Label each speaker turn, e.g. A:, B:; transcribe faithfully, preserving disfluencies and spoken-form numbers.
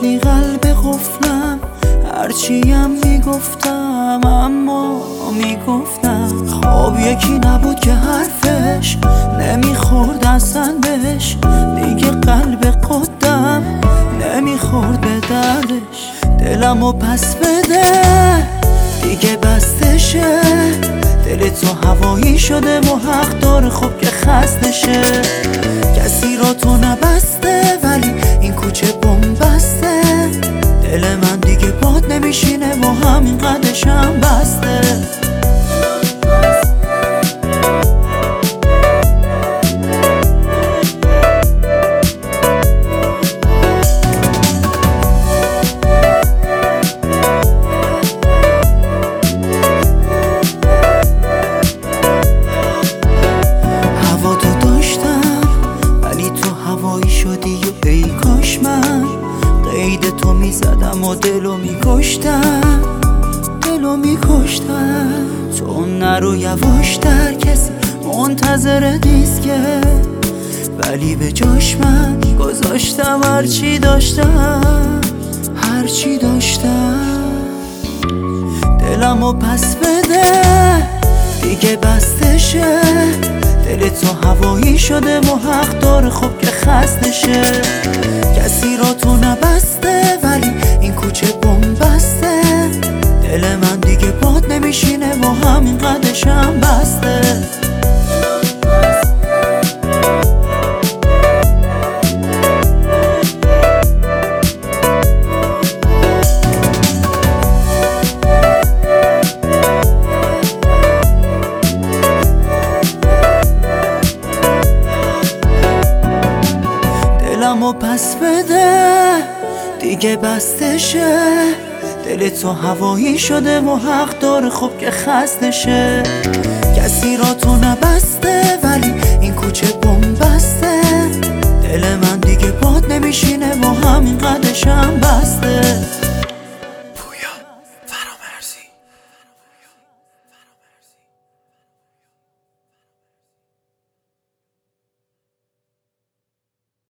A: داشتی قلب قفلم، هرچیم میگفتم اما میگفتم. خب یکی نبود که حرفش نمیخورد اصلا بهش، دیگه قلب قدم نمیخورد به دردش. دلمو پس بده دیگه بستشه، دل تو هوایی شده و حق داره خب که خستشه. کسی را تو نبسته ولی این کوچه بنبسته، دل من دیگه باد نمیشینه و همین قدشم بسته. قید تو میزدم و دلو میکشتم، دلو میکشتم. تو نرو یواشتر، کسی منتظر دیسکه، ولی به جاش من گذاشتم هرچی داشتم، هرچی داشتم. دلمو پس بده دیگه بستشه، دل تو هوایی شده و حق داره خب که خستشه. کسی را تو نبسته ولی این کوچه بنبسته، دل من دیگه باد نمیشینه و همین قدشم بسته. دلمو پس بده دیگه بستشه، دل تو هوایی شده و حق داره خب که خستشه. کسی را تو نبسته ولی